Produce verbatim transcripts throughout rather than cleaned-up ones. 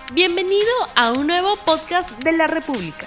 Bienvenido a un nuevo podcast de la República.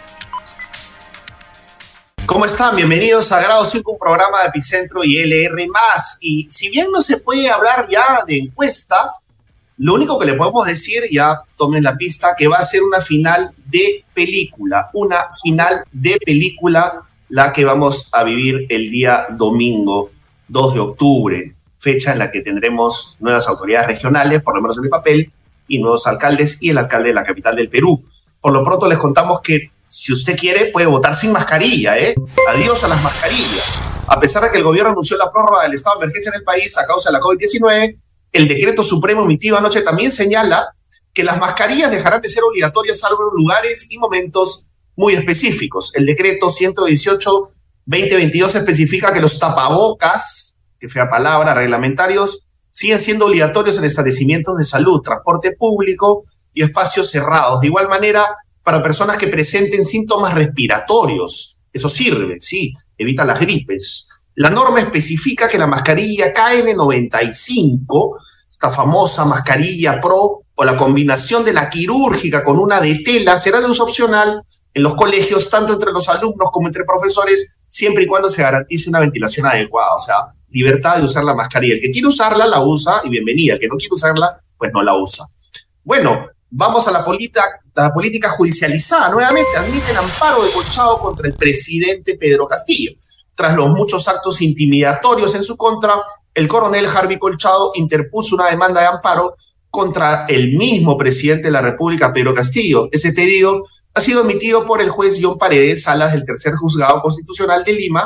¿Cómo están? Bienvenidos a Grado cinco, un programa de Epicentro y L R más. Y si bien no se puede hablar ya de encuestas, lo único que le podemos decir, ya tomen la pista, que va a ser una final de película. Una final de película, la que vamos a vivir el día domingo, dos de octubre, fecha en la que tendremos nuevas autoridades regionales, por lo menos en el papel, y nuevos alcaldes y el alcalde de la capital del Perú. Por lo pronto les contamos que si usted quiere puede votar sin mascarilla, ¿eh? Adiós a las mascarillas. A pesar de que el gobierno anunció la prórroga del estado de emergencia en el país a causa de la COVID diecinueve, el decreto supremo emitido anoche también señala que las mascarillas dejarán de ser obligatorias salvo en lugares y momentos muy específicos. El decreto ciento dieciocho barra veinte veintidós especifica que los tapabocas, que fea palabra, reglamentarios, siguen siendo obligatorios en establecimientos de salud, transporte público y espacios cerrados. De igual manera, para personas que presenten síntomas respiratorios. Eso sirve, sí, evita las gripes. La norma especifica que la mascarilla K N noventa y cinco, esta famosa mascarilla Pro, o la combinación de la quirúrgica con una de tela, será de uso opcional en los colegios, tanto entre los alumnos como entre profesores, siempre y cuando se garantice una ventilación adecuada, o sea, libertad de usar la mascarilla. El que quiere usarla, la usa y bienvenida. El que no quiere usarla, pues no la usa. Bueno, vamos a la, polita, la política judicializada. Nuevamente admiten amparo de Colchado contra el presidente Pedro Castillo. Tras los muchos actos intimidatorios en su contra, el coronel Harvey Colchado interpuso una demanda de amparo contra el mismo presidente de la República, Pedro Castillo. Ese pedido ha sido emitido por el juez John Paredes Salas del Tercer Juzgado Constitucional de Lima,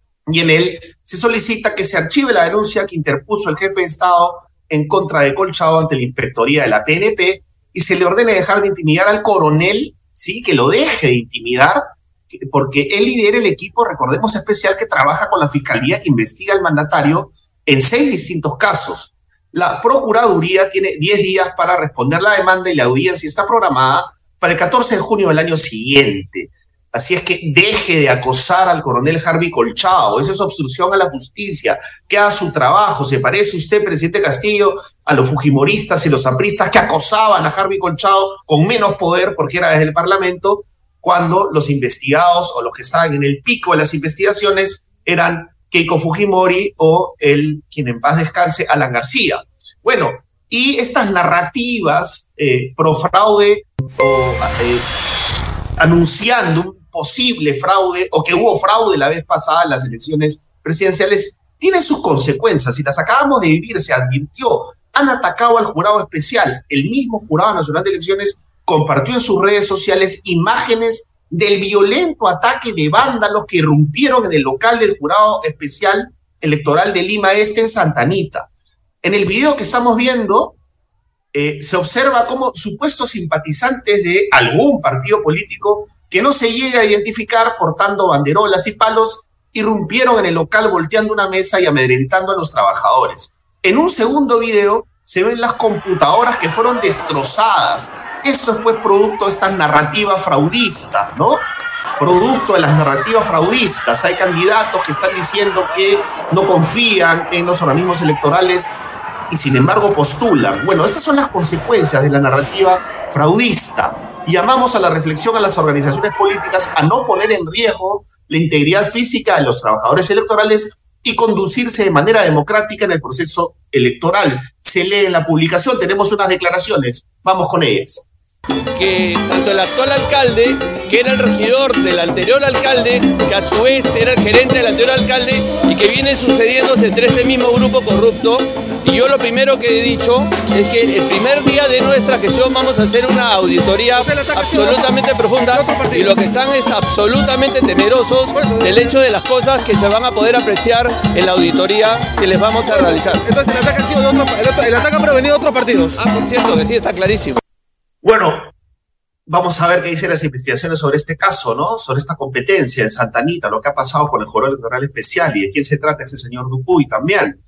y en él se solicita que se archive la denuncia que interpuso el jefe de Estado en contra de Colchado ante la Inspectoría de la P N P y se le ordene dejar de intimidar al coronel, sí, que lo deje de intimidar, porque él lidera el equipo, recordemos, especial que trabaja con la Fiscalía que investiga al mandatario en seis distintos casos. La Procuraduría tiene diez días para responder la demanda y la audiencia está programada para el catorce de junio del año siguiente. Así es que deje de acosar al coronel Harvey Colchado. Esa es obstrucción a la justicia, que haga su trabajo. ¿Se parece usted, presidente Castillo, a los fujimoristas y los apristas que acosaban a Harvey Colchado con menos poder porque era desde el Parlamento, cuando los investigados o los que estaban en el pico de las investigaciones eran Keiko Fujimori o el, quien en paz descanse, Alan García? Bueno, y estas narrativas eh, pro fraude o eh, anunciando un posible fraude o que hubo fraude la vez pasada en las elecciones presidenciales, tiene sus consecuencias y las acabamos de vivir, se advirtió. Han atacado al jurado especial. El mismo Jurado Nacional de Elecciones compartió en sus redes sociales imágenes del violento ataque de vándalos que irrumpieron en el local del Jurado Especial Electoral de Lima Este en Santa Anita. En el video que estamos viendo, eh, se observa cómo supuestos simpatizantes de algún partido político que no se llega a identificar portando banderolas y palos, irrumpieron en el local volteando una mesa y amedrentando a los trabajadores. En un segundo video se ven las computadoras que fueron destrozadas. Esto es pues producto de esta narrativa fraudista, ¿no? Producto de las narrativas fraudistas. Hay candidatos que están diciendo que no confían en los organismos electorales y sin embargo postulan. Bueno, estas son las consecuencias de la narrativa fraudista. Llamamos a la reflexión a las organizaciones políticas a no poner en riesgo la integridad física de los trabajadores electorales y conducirse de manera democrática en el proceso electoral. Se lee en la publicación, tenemos unas declaraciones, vamos con ellas. Que tanto el actual alcalde, que era el regidor del anterior alcalde, que a su vez era el gerente del anterior alcalde, y que viene sucediéndose entre este mismo grupo corrupto. Y yo lo primero que he dicho es que el primer día de nuestra gestión vamos a hacer una auditoría absolutamente profunda, y lo que están es absolutamente temerosos del hecho de las cosas que se van a poder apreciar en la auditoría que les vamos a realizar. Entonces el ataque ha sido de otro, el, otro, el ataque ha provenido de otros partidos. Ah, por cierto, que sí, está clarísimo. Bueno, vamos a ver qué dicen las investigaciones sobre este caso, ¿no? Sobre esta competencia en Santa Anita, lo que ha pasado con el Jurado Electoral Especial y de quién se trata ese señor Dupuy también.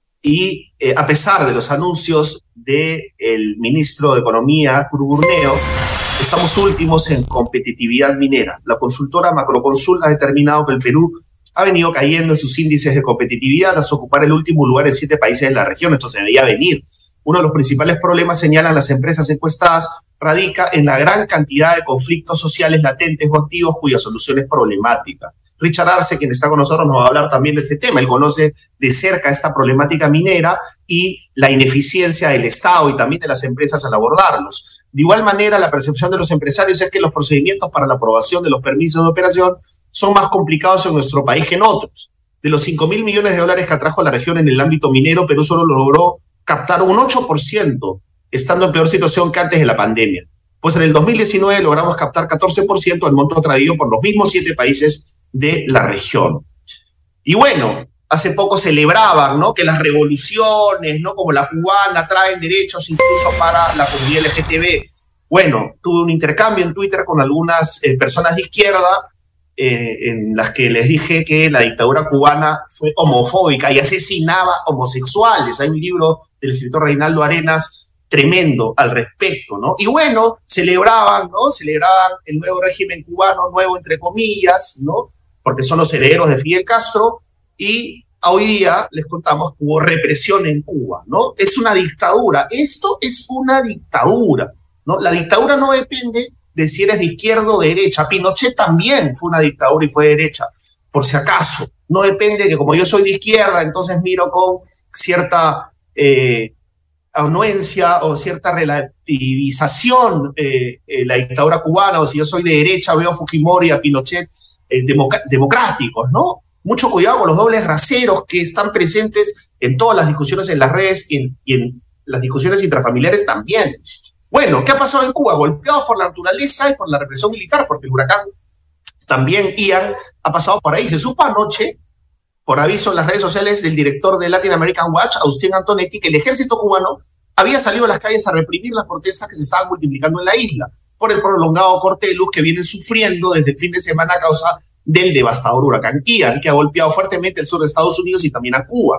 Y eh, a pesar de los anuncios del ministro de Economía, Curuburneo, estamos últimos en competitividad minera. La consultora Macroconsul ha determinado que el Perú ha venido cayendo en sus índices de competitividad hasta ocupar el último lugar en siete países de la región. Esto se veía venir. Uno de los principales problemas, señalan las empresas encuestadas, radica en la gran cantidad de conflictos sociales latentes o activos cuya solución es problemática. Richard Arce, quien está con nosotros, nos va a hablar también de este tema. Él conoce de cerca esta problemática minera y la ineficiencia del Estado y también de las empresas al abordarlos. De igual manera, la percepción de los empresarios es que los procedimientos para la aprobación de los permisos de operación son más complicados en nuestro país que en otros. De los cinco mil millones de dólares que atrajo la región en el ámbito minero, Perú solo logró captar un ocho por ciento, estando en peor situación que antes de la pandemia. Pues en el dos mil diecinueve logramos captar catorce por ciento del monto traído por los mismos siete países de la región. Y bueno, hace poco celebraban, ¿no?, que las revoluciones, ¿no?, como la cubana, traen derechos incluso para la comunidad L G T B. Bueno, tuve un intercambio en Twitter con algunas eh, personas de izquierda eh, en las que les dije que la dictadura cubana fue homofóbica y asesinaba homosexuales. Hay un libro del escritor Reinaldo Arenas tremendo al respecto, ¿no? Y bueno, celebraban, ¿no? Celebraban el nuevo régimen cubano, nuevo entre comillas, ¿no?, porque son los herederos de Fidel Castro, y hoy día les contamos que hubo represión en Cuba, ¿no? Es una dictadura, esto es una dictadura, ¿no? La dictadura no depende de si eres de izquierda o de derecha. Pinochet también fue una dictadura y fue de derecha, por si acaso. No depende de que como yo soy de izquierda, entonces miro con cierta eh, anuencia o cierta relativización eh, eh, la dictadura cubana, o si yo soy de derecha veo a Fujimori y a Pinochet eh, democ- democráticos, ¿no? Mucho cuidado con los dobles raseros que están presentes en todas las discusiones en las redes y en, y en las discusiones intrafamiliares también. Bueno, ¿qué ha pasado en Cuba? Golpeados por la naturaleza y por la represión militar, porque el huracán también Ian ha pasado por ahí. Se supo anoche, por aviso en las redes sociales del director de Latin American Watch, Agustín Antonetti, que el ejército cubano había salido a las calles a reprimir las protestas que se estaban multiplicando en la isla por el prolongado corte de luz que vienen sufriendo desde el fin de semana a causa del devastador huracán Ian, que ha golpeado fuertemente el sur de Estados Unidos y también a Cuba.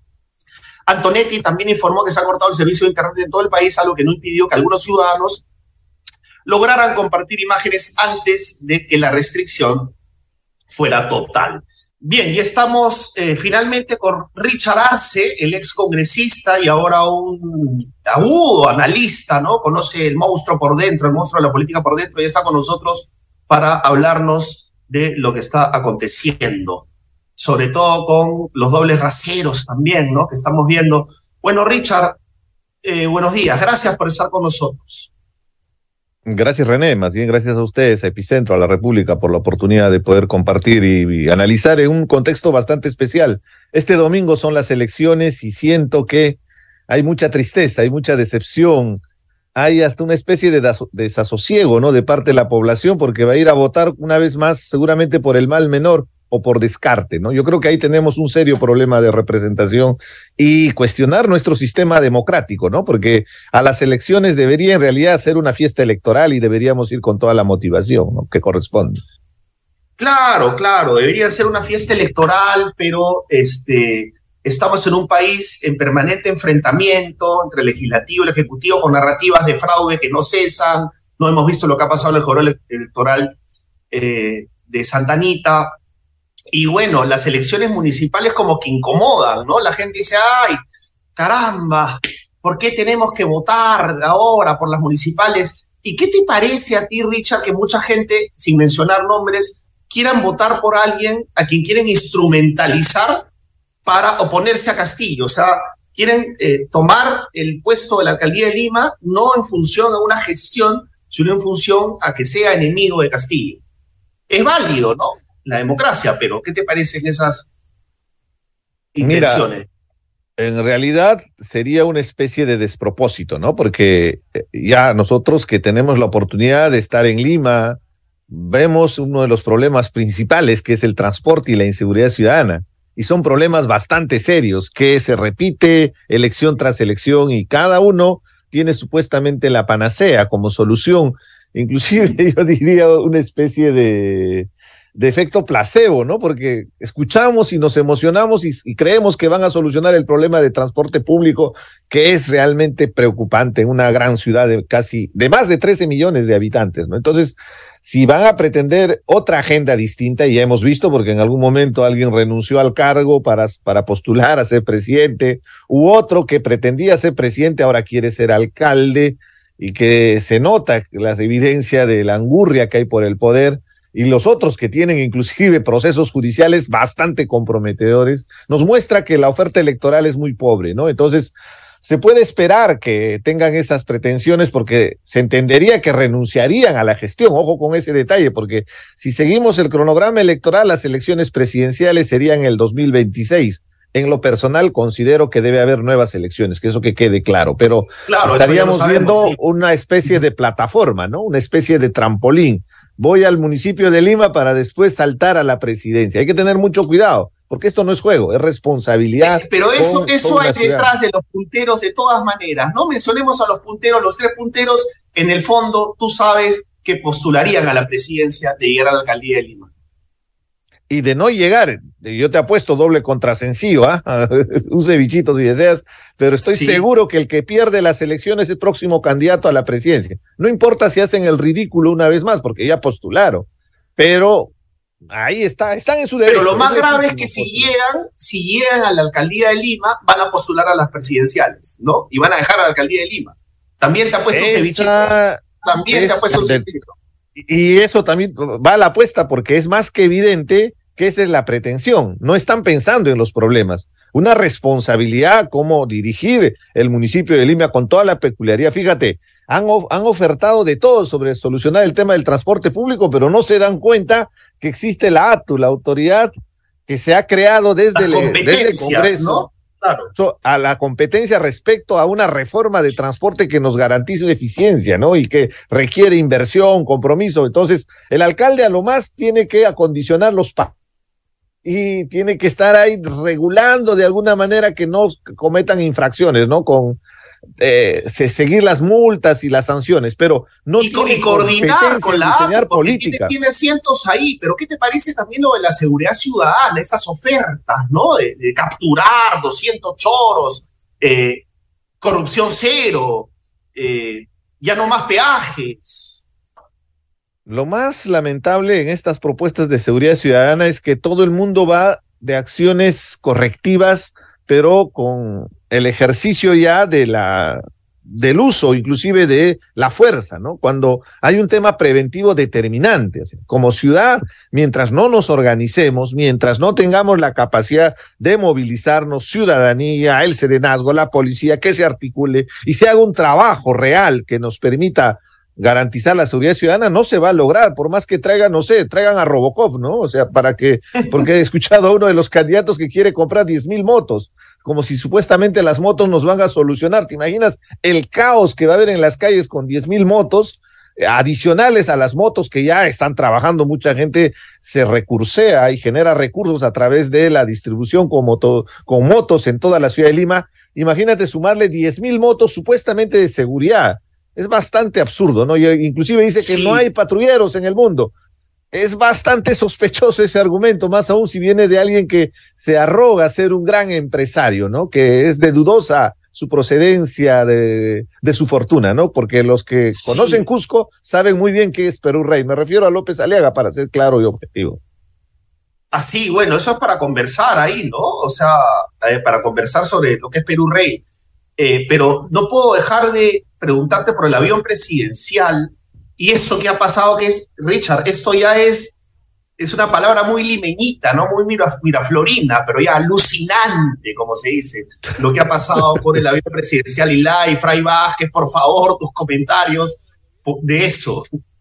Antonetti también informó que se ha cortado el servicio de internet en todo el país, algo que no impidió que algunos ciudadanos lograran compartir imágenes antes de que la restricción fuera total. Bien, y estamos eh, finalmente con Richard Arce, el ex congresista y ahora un agudo analista, ¿no? Conoce el monstruo por dentro, el monstruo de la política por dentro, y está con nosotros para hablarnos de lo que está aconteciendo, sobre todo con los dobles raseros también, ¿no?, que estamos viendo. Bueno, Richard, eh, buenos días, gracias por estar con nosotros. Gracias, René, más bien gracias a ustedes, a Epicentro, a la República, por la oportunidad de poder compartir y, y analizar en un contexto bastante especial. Este domingo son las elecciones y siento que hay mucha tristeza, hay mucha decepción, hay hasta una especie de desasosiego, ¿no?, de parte de la población, porque va a ir a votar una vez más seguramente por el mal menor o por descarte, ¿no? Yo creo que ahí tenemos un serio problema de representación y cuestionar nuestro sistema democrático, ¿no? Porque a las elecciones debería en realidad ser una fiesta electoral y deberíamos ir con toda la motivación, ¿no?, que corresponde. Claro, claro, debería ser una fiesta electoral, pero este, estamos en un país en permanente enfrentamiento entre el legislativo y el ejecutivo con narrativas de fraude que no cesan. No hemos visto lo que ha pasado en el jurado electoral eh, de Santa Anita. Y bueno, las elecciones municipales como que incomodan, ¿no? La gente dice, ay, caramba, ¿por qué tenemos que votar ahora por las municipales? ¿Y qué te parece a ti, Richard, que mucha gente, sin mencionar nombres, quieran votar por alguien a quien quieren instrumentalizar para oponerse a Castillo? O sea, quieren eh, tomar el puesto de la alcaldía de Lima no en función de una gestión, sino en función a que sea enemigo de Castillo. Es válido, ¿no?, la democracia, pero ¿qué te parecen esas intenciones? Mira, en realidad sería una especie de despropósito, ¿no? Porque ya nosotros que tenemos la oportunidad de estar en Lima, vemos uno de los problemas principales, que es el transporte y la inseguridad ciudadana. Y son problemas bastante serios, que se repite elección tras elección y cada uno tiene supuestamente la panacea como solución. Inclusive yo diría una especie de... de efecto placebo, ¿no? Porque escuchamos y nos emocionamos y, y creemos que van a solucionar el problema de transporte público, que es realmente preocupante en una gran ciudad de casi, de más de trece millones de habitantes, ¿no? Entonces, si van a pretender otra agenda distinta, y ya hemos visto, porque en algún momento alguien renunció al cargo para, para postular a ser presidente, u otro que pretendía ser presidente ahora quiere ser alcalde, y que se nota la evidencia de la angurria que hay por el poder, y los otros que tienen inclusive procesos judiciales bastante comprometedores, nos muestra que la oferta electoral es muy pobre, ¿no? Entonces, se puede esperar que tengan esas pretensiones porque se entendería que renunciarían a la gestión. Ojo con ese detalle, porque si seguimos el cronograma electoral, las elecciones presidenciales serían el dos mil veintiséis. En lo personal, considero que debe haber nuevas elecciones, que eso que quede claro, pero claro, estaríamos sabemos, viendo sí. una especie de plataforma, ¿no? Una especie de trampolín. Voy al municipio de Lima para después saltar a la presidencia. Hay que tener mucho cuidado, porque esto no es juego, es responsabilidad. Eh, pero eso, con, eso con hay ciudad. detrás de los punteros de todas maneras. No mencionemos a los punteros, los tres punteros, en el fondo, tú sabes que postularían a la presidencia de llegar a la alcaldía de Lima. Y de no llegar, yo te apuesto doble contra sencillo, ¿ah? Un cevichito si deseas, pero estoy Sí. seguro que el que pierde las elecciones es el próximo candidato a la presidencia. No importa si hacen el ridículo una vez más, porque ya postularon, pero ahí está, están en su derecho. Pero lo más es grave es que legítimo si postular. llegan, si llegan a la alcaldía de Lima, van a postular a las presidenciales, ¿no? Y van a dejar a la alcaldía de Lima. También te ha puesto un cevichito. Esa, También te ha puesto un de- cevichito. y eso también va a la apuesta porque es más que evidente que esa es la pretensión. No están pensando en los problemas. Una responsabilidad como dirigir el municipio de Lima con toda la peculiaridad. Fíjate, han, of- han ofertado de todo sobre solucionar el tema del transporte público, pero no se dan cuenta que existe la A T U, la autoridad que se ha creado desde, Las el, desde el competencias, Congreso. ¿no? Claro. So, a la competencia respecto a una reforma de transporte que nos garantice eficiencia, ¿no? Y que requiere inversión, compromiso. Entonces, el alcalde a lo más tiene que acondicionar los pa y tiene que estar ahí regulando de alguna manera que no cometan infracciones, ¿no? Con eh, se, seguir las multas y las sanciones, pero no y, co- tiene y coordinar competencia con en la diseñar A P U, porque política. tiene, tiene cientos ahí, pero ¿qué te parece también lo de la seguridad ciudadana, estas ofertas, ¿no? De, de capturar doscientos choros, eh, corrupción cero, eh, ya no más peajes. Lo más lamentable en estas propuestas de seguridad ciudadana es que todo el mundo va de acciones correctivas, pero con el ejercicio ya de la, del uso inclusive de la fuerza, ¿no? Cuando hay un tema preventivo determinante. Así, como ciudad, mientras no nos organicemos, mientras no tengamos la capacidad de movilizarnos, ciudadanía, el serenazgo, la policía, que se articule y se haga un trabajo real que nos permita garantizar la seguridad ciudadana, no se va a lograr, por más que traigan, no sé, traigan a Robocop, ¿no? O sea, para que, porque he escuchado a uno de los candidatos que quiere comprar diez mil motos, como si supuestamente las motos nos van a solucionar. ¿Te imaginas el caos que va a haber en las calles con diez mil motos eh, adicionales a las motos que ya están trabajando? Mucha gente se recursea y genera recursos a través de la distribución con, moto, con motos en toda la ciudad de Lima. Imagínate sumarle diez mil motos supuestamente de seguridad. Es bastante absurdo, ¿no? Y inclusive dice Sí. que no hay patrulleros en el mundo. Es bastante sospechoso ese argumento, más aún si viene de alguien que se arroga ser un gran empresario, ¿no? Que es de dudosa su procedencia, de, de su fortuna, ¿no? Porque los que Sí. conocen Cusco saben muy bien qué es Perú Rey. Me refiero a López Aliaga, para ser claro y objetivo. Así, bueno, eso es para conversar ahí, ¿no? O sea, eh, para conversar sobre lo que es Perú Rey. Eh, pero no puedo dejar de preguntarte por el avión presidencial y esto que ha pasado, que es, Richard, esto ya es, es una palabra muy limeñita, ¿no? Muy mira, miraflorina, pero ya alucinante, como se dice, lo que ha pasado con el avión presidencial. Y Lai, Fray Vázquez, por favor, tus comentarios de eso.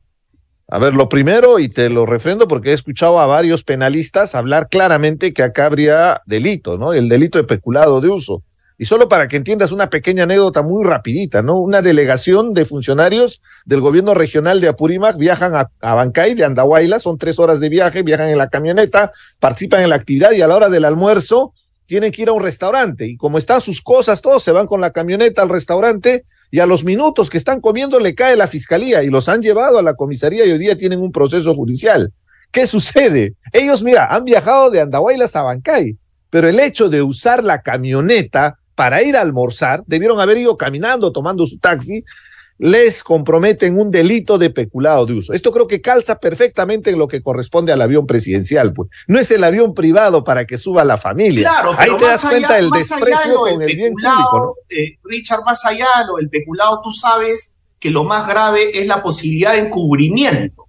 A ver, lo primero, y te lo refrendo porque he escuchado a varios penalistas hablar claramente que acá habría delito, ¿no? El delito de peculado de uso. Y solo para que entiendas una pequeña anécdota muy rapidita, ¿no? Una delegación de funcionarios del gobierno regional de Apurímac viajan a, a Bancay de Andahuayla, son tres horas de viaje, viajan en la camioneta, participan en la actividad y a la hora del almuerzo tienen que ir a un restaurante. Y como están sus cosas, todos se van con la camioneta al restaurante y a los minutos que están comiendo le cae la fiscalía y los han llevado a la comisaría y hoy día tienen un proceso judicial. ¿Qué sucede? Ellos, mira, han viajado de Andahuaylas a Bancay, pero el hecho de usar la camioneta para ir a almorzar, debieron haber ido caminando, tomando su taxi, les comprometen un delito de peculado de uso. Esto creo que calza perfectamente en lo que corresponde al avión presidencial, pues. No es el avión privado para que suba la familia. Claro, ahí pero te das más cuenta allá, del más allá de desprecio lo del con el bien peculado, público, ¿no? eh, Richard, más allá de lo del peculado, tú sabes que lo más grave es la posibilidad de encubrimiento.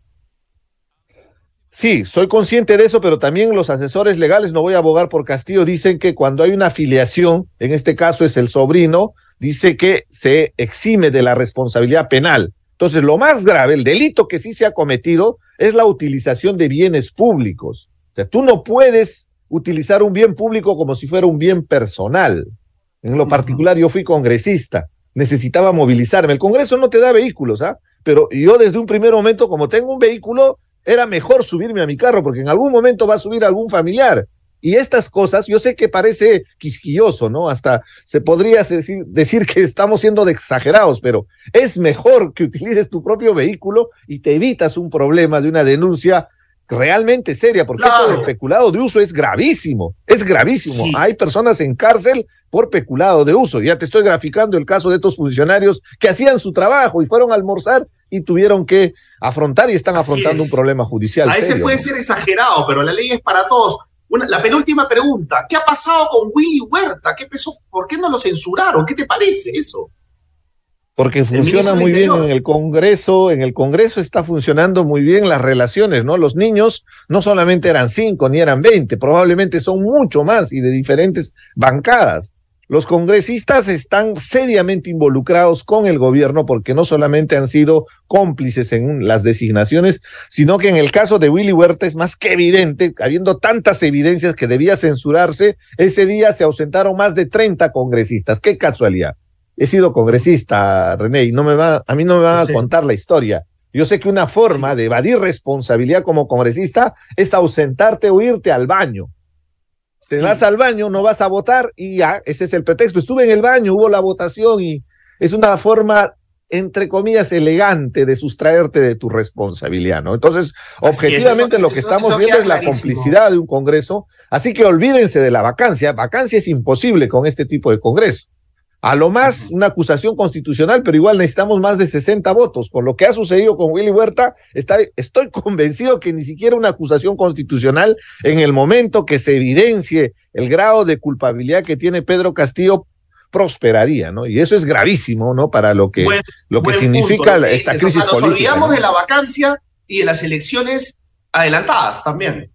Sí, soy consciente de eso, pero también los asesores legales, no voy a abogar por Castillo, dicen que cuando hay una afiliación, en este caso es el sobrino, dice que se exime de la responsabilidad penal. Entonces, lo más grave, el delito que sí se ha cometido, es la utilización de bienes públicos. O sea, tú no puedes utilizar un bien público como si fuera un bien personal. En lo particular, yo fui congresista, necesitaba movilizarme. El Congreso no te da vehículos, ¿ah? Pero yo desde un primer momento, como tengo un vehículo, era mejor subirme a mi carro, porque en algún momento va a subir algún familiar. Y estas cosas, yo sé que parece quisquilloso, ¿no? Hasta se podría decir, decir que estamos siendo de exagerados, pero es mejor que utilices tu propio vehículo y te evitas un problema de una denuncia realmente seria, porque claro, esto del peculado de uso es gravísimo, es gravísimo. Sí. Hay personas en cárcel por peculado de uso. Ya te estoy graficando el caso de estos funcionarios que hacían su trabajo y fueron a almorzar y tuvieron que afrontar y están Así afrontando es. un problema judicial. A veces serio, puede ¿no? ser exagerado, pero la ley es para todos. Una, la penúltima pregunta, ¿qué ha pasado con Willy Huerta? ¿Qué pasó? ¿Por qué no lo censuraron? ¿Qué te parece eso? Porque funciona muy bien en el Congreso, en el Congreso está funcionando muy bien las relaciones, ¿no? Los niños no solamente eran cinco ni eran veinte, probablemente son mucho más y de diferentes bancadas. Los congresistas están seriamente involucrados con el gobierno porque no solamente han sido cómplices en las designaciones, sino que en el caso de Willy Huerta es más que evidente, habiendo tantas evidencias que debía censurarse, ese día se ausentaron más de treinta congresistas. ¡Qué casualidad! He sido congresista, René, y no me va, a mí no me van sí. a contar la historia. Yo sé que una forma sí. de evadir responsabilidad como congresista es ausentarte o irte al baño. Te sí. vas al baño, no vas a votar y ya, ese es el pretexto. Estuve en el baño, hubo la votación y es una forma, entre comillas, elegante de sustraerte de tu responsabilidad, ¿no? Entonces, Así objetivamente es, eso, lo que eso, estamos eso viendo es la clarísimo. complicidad de un Congreso, así que olvídense de la vacancia. Vacancia es imposible con este tipo de Congreso. A lo más una acusación constitucional, pero igual necesitamos más de sesenta votos. Con lo que ha sucedido con Willy Huerta, está, estoy convencido que ni siquiera una acusación constitucional, en el momento que se evidencie el grado de culpabilidad que tiene Pedro Castillo, prosperaría, ¿no? Y eso es gravísimo, ¿no? Para lo que, buen, lo que significa punto, esta crisis o sea, nos política. Nos olvidamos ¿no? de la vacancia y de las elecciones adelantadas también.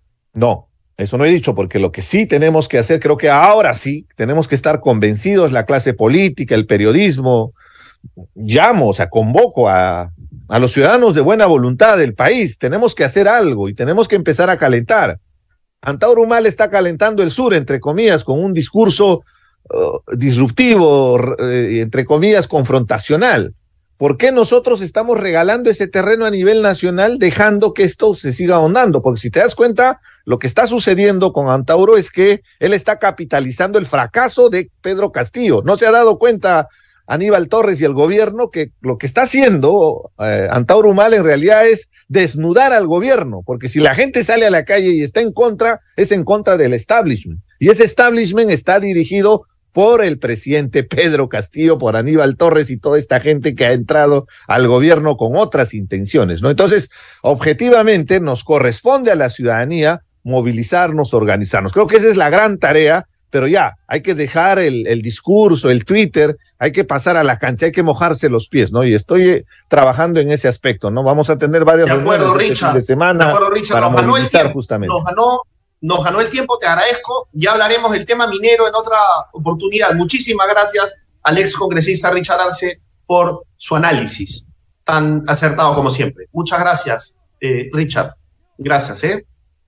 No. Eso no he dicho, porque lo que sí tenemos que hacer, creo que ahora sí, tenemos que estar convencidos, la clase política, el periodismo, llamo, o sea, convoco a, a los ciudadanos de buena voluntad del país, tenemos que hacer algo y tenemos que empezar a calentar. Antauro Humala está calentando el sur, entre comillas, con un discurso uh, disruptivo, uh, entre comillas, confrontacional. ¿Por qué nosotros estamos regalando ese terreno a nivel nacional dejando que esto se siga ahondando? Porque si te das cuenta, lo que está sucediendo con Antauro es que él está capitalizando el fracaso de Pedro Castillo. No se ha dado cuenta Aníbal Torres y el gobierno que lo que está haciendo eh, Antauro Humala en realidad es desnudar al gobierno, porque si la gente sale a la calle y está en contra, es en contra del establishment. Y ese establishment está dirigido por el presidente Pedro Castillo, por Aníbal Torres y toda esta gente que ha entrado al gobierno con otras intenciones, ¿no? Entonces, objetivamente, nos corresponde a la ciudadanía movilizarnos, organizarnos. Creo que esa es la gran tarea, pero ya, hay que dejar el, el discurso, el Twitter, hay que pasar a la cancha, hay que mojarse los pies, ¿no? Y estoy eh, trabajando en ese aspecto, ¿no? Vamos a tener varias de acuerdo, reuniones Richard, este fin de semana de acuerdo, Richard, para nos ganó movilizar el tiempo, justamente. Nos ganó Nos ganó el tiempo, te agradezco. Ya hablaremos del tema minero en otra oportunidad. Muchísimas gracias al ex congresista Richard Arce por su análisis tan acertado como siempre. Muchas gracias, eh, Richard. Gracias, ¿eh?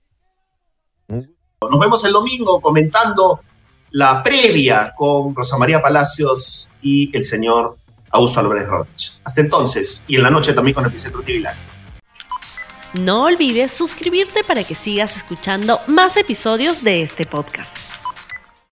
Nos vemos el domingo comentando la previa con Rosa María Palacios y el señor Augusto Álvarez Rodríguez. Hasta entonces, y en la noche también con Epicentro T V Live. No olvides suscribirte para que sigas escuchando más episodios de este podcast.